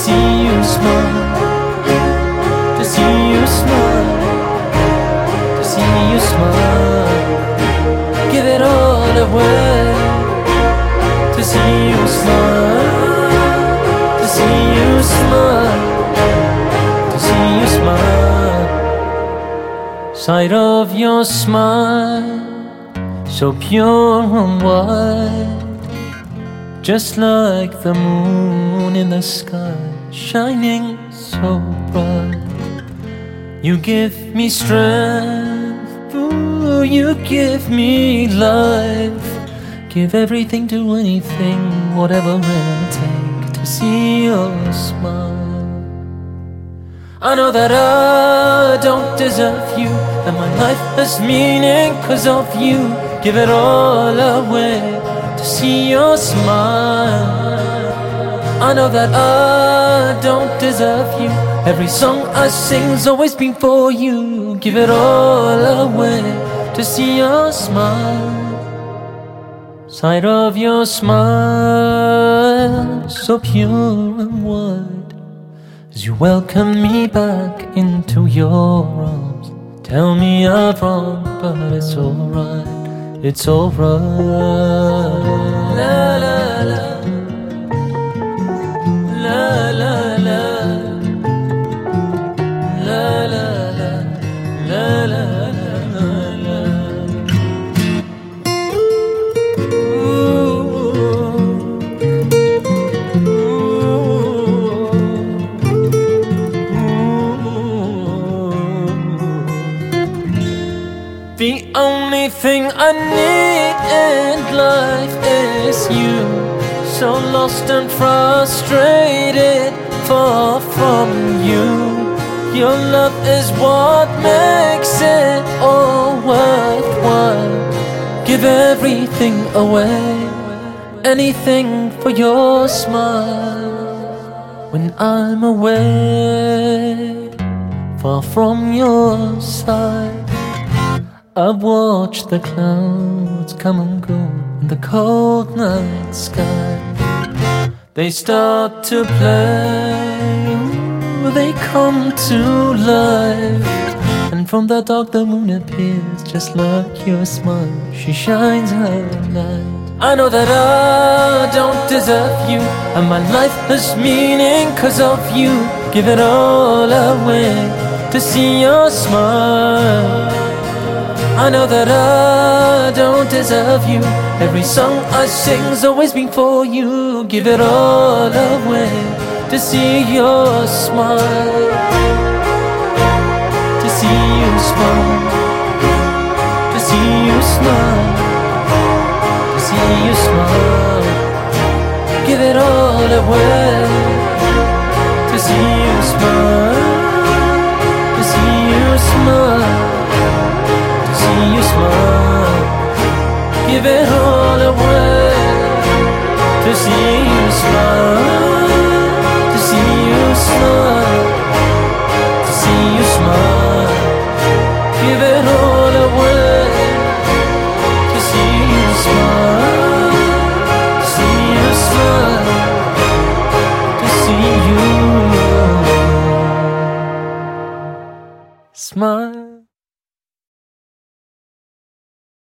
see you smile, to see you smile, to see you smile. Give it all away, to see you smile, to see you smile, to see you smile. Sight of your smile, so pure and white, just like the moon in the sky, shining so bright. You give me strength, ooh, you give me life. Give everything to anything, whatever it'll take, to see your smile. I know that I don't deserve you, and my life has meaning 'cause of you. Give it all away to see your smile. I know that I don't deserve you. Every song I sing's always been for you. Give it all away to see your smile. Sight of your smile, so pure and wide, as you welcome me back into your arms. Tell me I'm wrong, but it's alright. It's alright. La la la, la la la, la la la, la la la, la. The only thing I need in life is you. So lost and frustrated, far from you. Your love is what makes it all worthwhile. Give everything away, anything for your smile. When I'm away, far from your side, I watch the clouds come and go in the cold night sky. They start to play, they come to life, and from the dark the moon appears, just like your smile. She shines her light. I know that I don't deserve you, and my life has meaning 'cause of you. Give it all away to see your smile. I know that I don't deserve you. Every song I sing's always been for you. Give it all away to see your smile, to see you smile, to see you smile, to see you smile. Give it all away to see you smile, to see you smile, to see you smile. Give it all away to see you smile.